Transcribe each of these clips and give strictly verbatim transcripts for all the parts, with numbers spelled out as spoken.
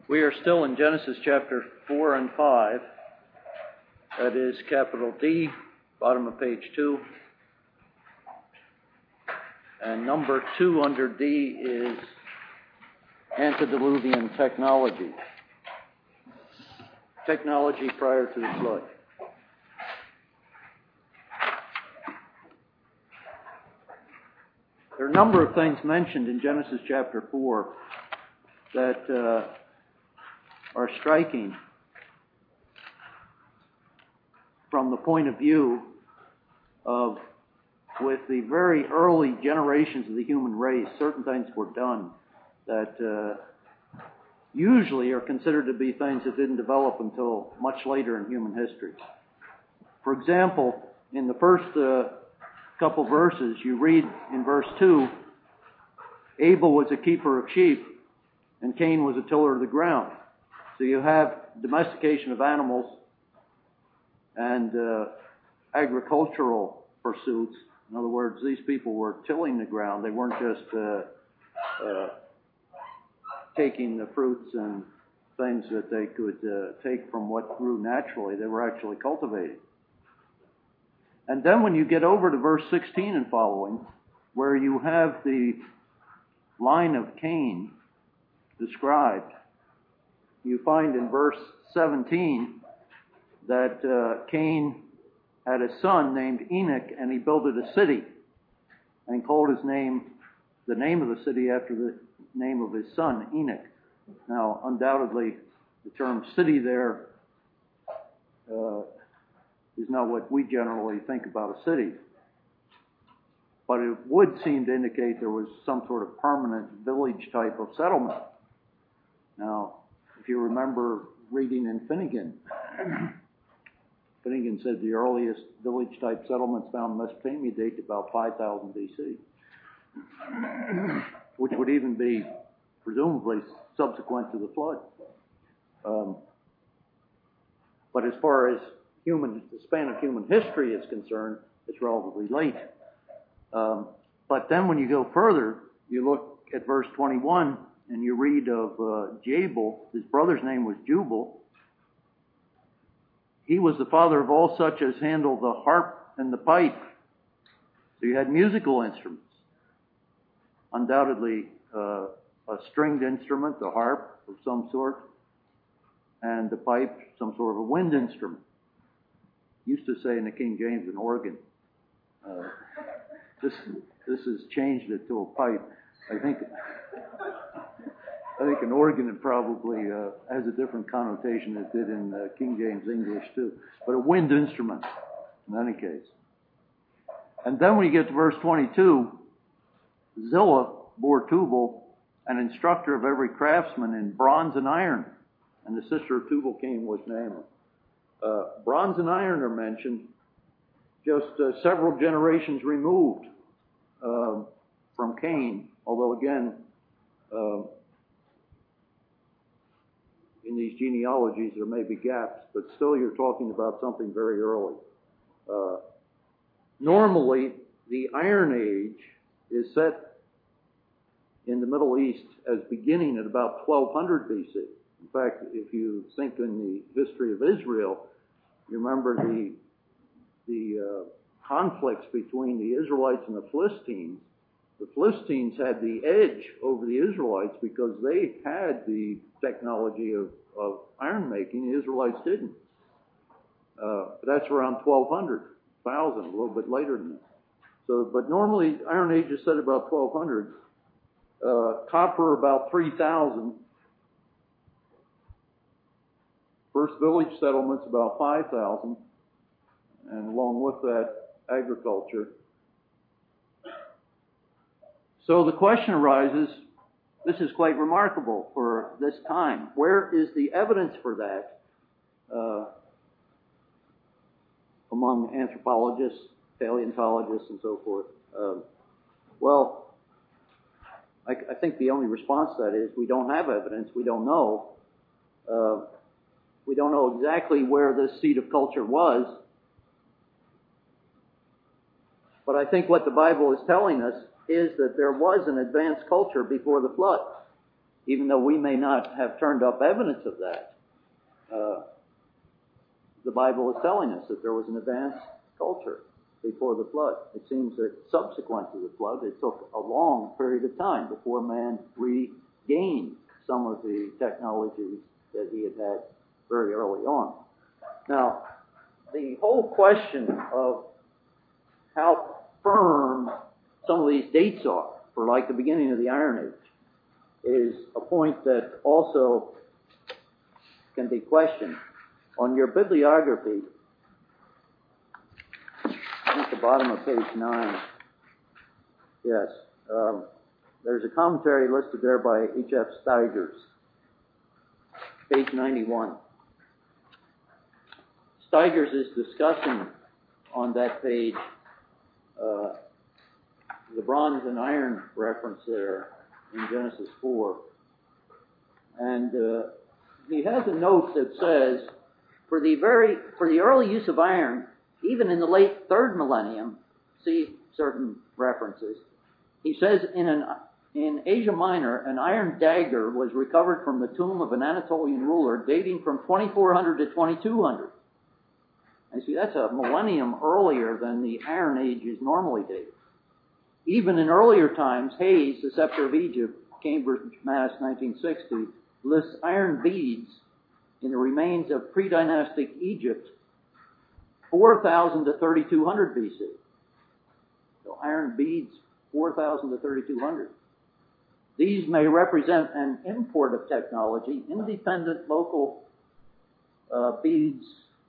We are still in Genesis chapter four and five. That is capital D, bottom of page two. And number two under D is antediluvian technology. Technology prior to the flood. There are a number of things mentioned in Genesis chapter four that uh, are striking from the point of view of, with the very early generations of the human race, certain things were done that uh, usually are considered to be things that didn't develop until much later in human history. For example, in the first uh, couple verses, you read in verse two, Abel was a keeper of sheep, and Cain was a tiller of the ground. So you have domestication of animals and uh, agricultural pursuits. In other words, these people were tilling the ground. They weren't just uh, uh, taking the fruits and things that they could uh, take from what grew naturally. They were actually cultivating. And then when you get over to verse sixteen and following, where you have the line of Cain described, you find in verse seventeen that uh, Cain had a son named Enoch, and he builded a city and called his name, the name of the city after the name of his son, Enoch. Now, undoubtedly, the term city there uh, is not what we generally think about a city. But it would seem to indicate there was some sort of permanent village type of settlement. Now, if you remember reading in Finnegan, Finnegan said the earliest village type settlements found in Mesopotamia date to about five thousand B C, which would even be presumably subsequent to the flood. Um, but as far as human, the span of human history is concerned, it's relatively late. Um, but then when you go further, you look at verse twenty-one, and you read of uh, Jabal. His brother's name was Jubal. He was the father of all such as handle the harp and the pipe. So you had musical instruments. Undoubtedly uh, a stringed instrument, the harp of some sort, and the pipe, some sort of a wind instrument. Used to say in the King James an organ. Uh, this this has changed it to a pipe. I think I think an organ probably uh, has a different connotation than it did in uh, King James English too. But a wind instrument, in any case. And then when you get to verse twenty-two, Zillah bore Tubal, an instructor of every craftsman in bronze and iron. And the sister of Tubal Cain was Naamah. Uh, bronze and iron are mentioned just uh, several generations removed uh, from Cain, although again, uh, in these genealogies there may be gaps, but still you're talking about something very early. Uh, normally, the Iron Age is set in the Middle East as beginning at about twelve hundred B C. In fact, if you think in the history of Israel, you remember the the uh, conflicts between the Israelites and the Philistines. The Philistines had the edge over the Israelites because they had the technology of, of iron making. The Israelites didn't. Uh, that's around twelve hundred, one thousand, a little bit later than that. So, but normally Iron Age is set about twelve hundred. Uh, copper about three thousand. First village settlements about five thousand, and along with that, agriculture. So the question arises, this is quite remarkable for this time. Where is the evidence for that uh, among anthropologists, paleontologists, and so forth? Um, well, I, I think the only response to that is we don't have evidence, we don't know. Uh, We don't know exactly where this seat of culture was. But I think what the Bible is telling us is that there was an advanced culture before the flood. even though we may not have turned up evidence of that, uh, the Bible is telling us that there was an advanced culture before the flood. It seems that subsequent to the flood, it took a long period of time before man regained some of the technologies that he had had very early on. Now, the whole question of how firm some of these dates are for like the beginning of the Iron Age is a point that also can be questioned. On your bibliography, at the bottom of page nine, yes, um, there's a commentary listed there by H F Steigers, page ninety-one. Steigers is discussing on that page uh, the bronze and iron reference there in Genesis four. And uh, he has a note that says, for the very for the early use of iron, even in the late third millennium, see certain references, he says in an in Asia Minor, an iron dagger was recovered from the tomb of an Anatolian ruler dating from twenty-four hundred to twenty-two hundred. And see, that's a millennium earlier than the Iron Age is normally dated. Even in earlier times, Hayes, The Scepter of Egypt, Cambridge, Mass, nineteen sixty, lists iron beads in the remains of pre-dynastic Egypt, four thousand to thirty-two hundred B C. So iron beads, four thousand to thirty-two hundred. These may represent an import of technology, independent local uh, beads,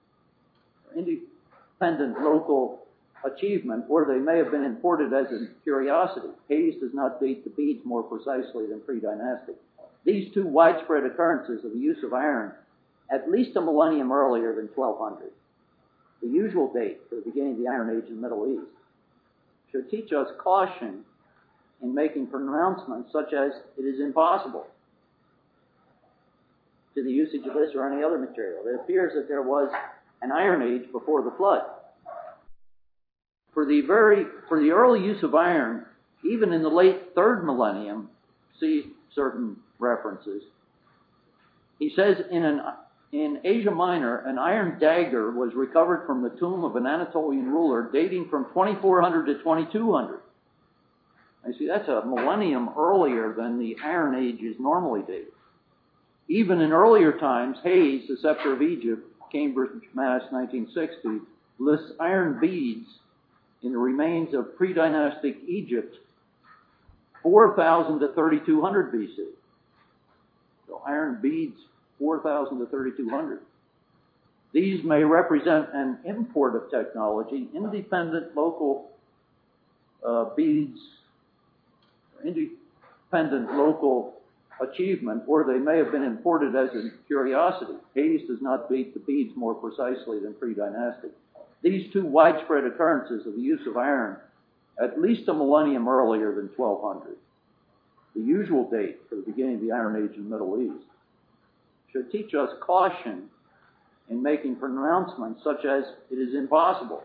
independent local achievement, or they may have been imported as a curiosity. Hayes does not date the beads more precisely than pre-dynastic. These two widespread occurrences of the use of iron, at least a millennium earlier than twelve hundred, the usual date for the beginning of the Iron Age in the Middle East, should teach us caution in making pronouncements such as it is impossible to the usage of this or any other material. It appears that there was an Iron Age before the flood. For the very for the early use of iron, even in the late third millennium, see certain references. He says in an in Asia Minor, an iron dagger was recovered from the tomb of an Anatolian ruler dating from twenty-four hundred to twenty-two hundred. I see that's a millennium earlier than the Iron Age is normally dated. Even in earlier times, Hayes, The Scepter of Egypt, Cambridge, Mass, nineteen sixty, lists iron beads in the remains of pre-dynastic Egypt, four thousand to thirty-two hundred B C. So iron beads, four thousand to thirty-two hundred. These may represent an import of technology, independent local uh, beads, independent local achievement, or they may have been imported as a curiosity. Hayes does not date the beads more precisely than pre-dynastic. These two widespread occurrences of the use of iron, at least a millennium earlier than twelve hundred, the usual date for the beginning of the Iron Age in the Middle East, should teach us caution in making pronouncements such as it is impossible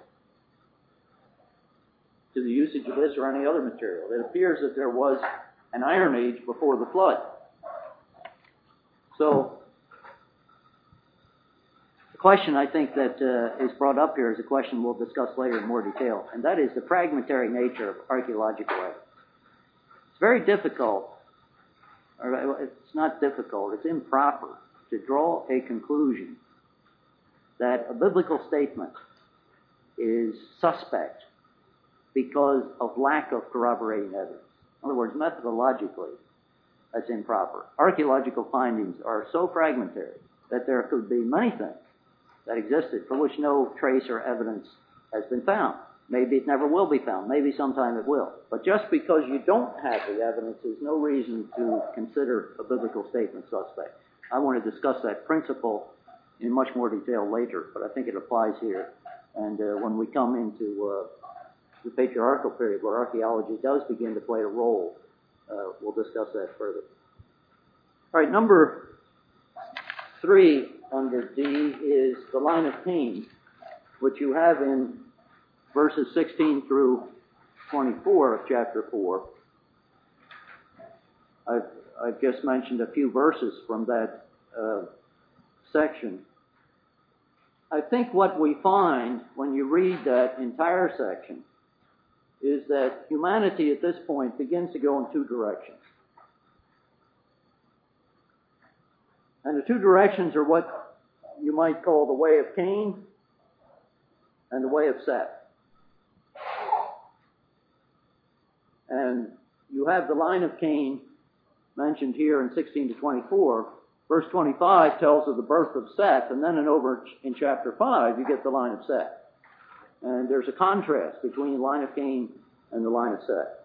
to the usage of this or any other material. It appears that there was an Iron Age before the flood. So, the question I think that uh, is brought up here is a question we'll discuss later in more detail, and that is the fragmentary nature of archaeological evidence. It's very difficult, or it's not difficult, it's improper to draw a conclusion that a biblical statement is suspect because of lack of corroborating evidence. In other words, methodologically, that's improper. Archaeological findings are so fragmentary that there could be many things that existed for which no trace or evidence has been found. Maybe it never will be found. Maybe sometime it will. But just because you don't have the evidence is no reason to consider a biblical statement suspect. I want to discuss that principle in much more detail later, but I think it applies here. And uh, when we come into uh, the patriarchal period where archaeology does begin to play a role, uh, we'll discuss that further. All right, number three under D is the line of Cain, which you have in verses sixteen through twenty-four of chapter four. I've, I've just mentioned a few verses from that uh, section. I think what we find when you read that entire section is that humanity at this point begins to go in two directions. And the two directions are what you might call the way of Cain and the way of Seth. And you have the line of Cain mentioned here in sixteen to twenty-four. Verse twenty-five tells of the birth of Seth, and then in over in chapter five, you get the line of Seth. And there's a contrast between the line of Cain and the line of Seth.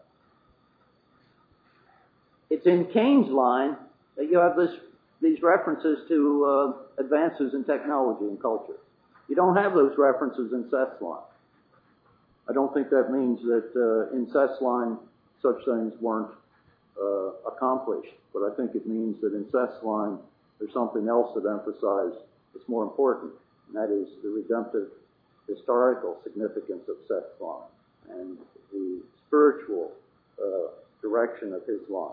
It's in Cain's line that you have this, these references to uh, advances in technology and culture. You don't have those references in Seth's line. I don't think that means that uh, in Seth's line such things weren't uh, accomplished, but I think it means that in Seth's line there's something else that emphasizes it's more important, and that is the redemptive historical significance of Seth's line and the spiritual uh, direction of his line.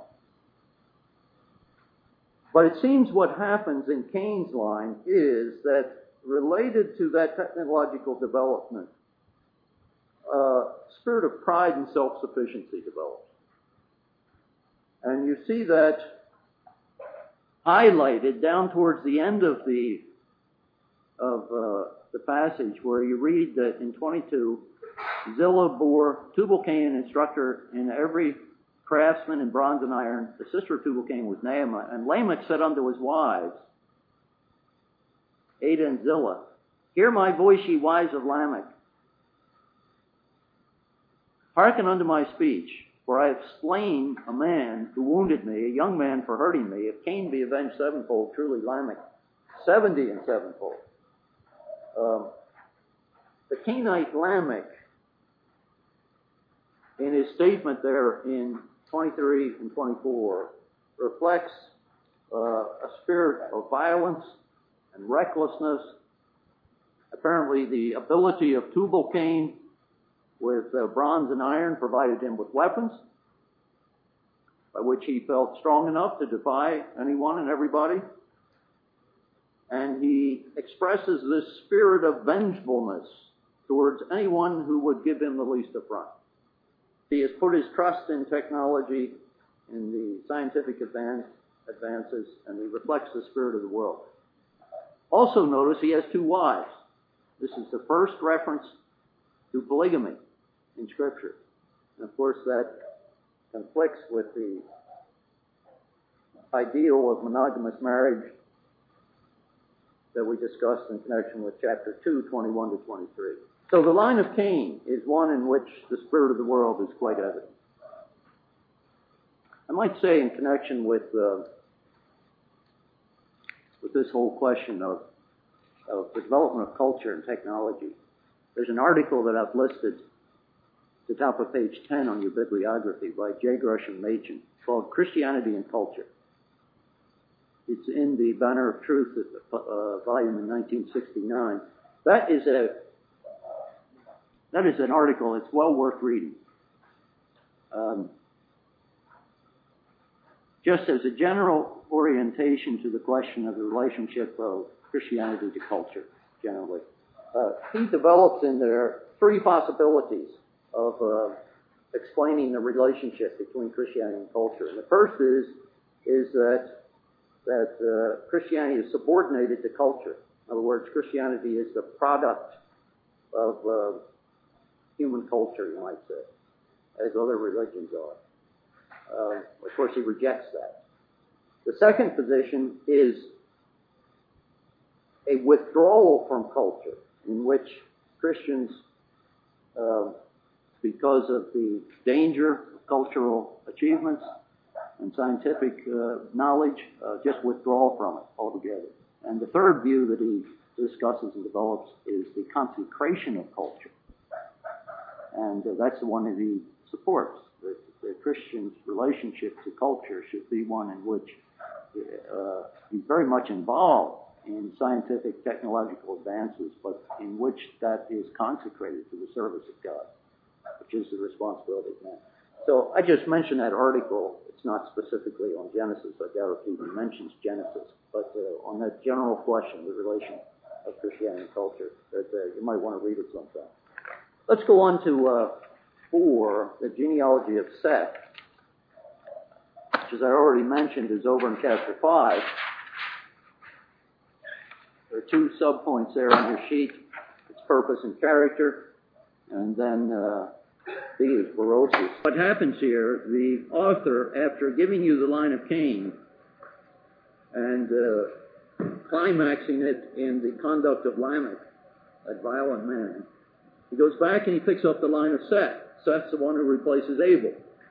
But it seems what happens in Cain's line is that related to that technological development, uh, spirit of pride and self-sufficiency develops. And you see that highlighted down towards the end of the of uh, the passage, where you read that in twenty-two, Zillah bore Tubal-Cain, an instructor in every craftsman in bronze and iron. The sister of Tubal-Cain was Naamah. And Lamech said unto his wives, Adah and Zillah, hear my voice, ye wives of Lamech. Hearken unto my speech, for I have slain a man who wounded me, a young man for hurting me. If Cain be avenged sevenfold, truly Lamech seventy and sevenfold. Um, the Cainite Lamech, in his statement there in twenty-three and twenty-four, reflects uh, a spirit of violence and recklessness. Apparently the ability of Tubal-Cain with uh, bronze and iron provided him with weapons by which he felt strong enough to defy anyone and everybody. And he expresses this spirit of vengefulness towards anyone who would give him the least affront. He has put his trust in technology, in the scientific advance, advances, and he reflects the spirit of the world. Also notice he has two wives. This is the first reference to polygamy in Scripture. And of course that conflicts with the ideal of monogamous marriage that we discussed in connection with chapter two, twenty-one to twenty-three. So the line of Cain is one in which the spirit of the world is quite evident. I might say in connection with uh, with this whole question of, of the development of culture and technology, there's an article that I've listed at the top of page ten on your bibliography by J. Gresham Machen called Christianity and Culture. It's in the Banner of Truth uh, volume in nineteen sixty-nine. That is a that is an article. It's well worth reading. Um, just as a general orientation to the question of the relationship of Christianity to culture, generally, uh, he develops in there three possibilities of uh, explaining the relationship between Christianity and culture. And the first is is that that uh, Christianity is subordinated to culture. In other words, Christianity is the product of uh, human culture, you might say, as other religions are. Uh, of course, he rejects that. The second position is a withdrawal from culture, in which Christians, uh, because of the danger of cultural achievements and scientific uh, knowledge, uh, just withdraw from it altogether. And the third view that he discusses and develops is the consecration of culture. And uh, that's the one that he supports. That the Christian's relationship to culture should be one in which uh, he's very much involved in scientific, technological advances, but in which that is consecrated to the service of God, which is the responsibility of man. So I just mentioned that article. It's not specifically on Genesis. I doubt if he even mentions Genesis. But uh, on that general question, the relation of Christianity and culture, that uh, you might want to read it sometime. Let's go on to uh, four, the genealogy of Seth, which, as I already mentioned, is over in chapter five. There are two subpoints there on your sheet. Its purpose and character, and then uh, B is Berosus. What happens here, the author, after giving you the line of Cain and uh, climaxing it in the conduct of Lamech, that violent man, he goes back and he picks up the line of Seth. Seth's the one who replaces Abel.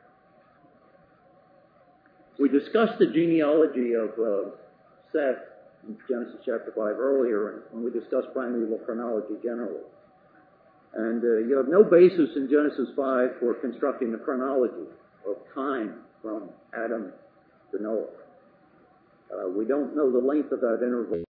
We discussed the genealogy of uh, Seth in Genesis chapter five earlier, when we discussed primeval chronology generally. And uh, you have no basis in Genesis five for constructing the chronology of time from Adam to Noah. Uh, we don't know the length of that interval.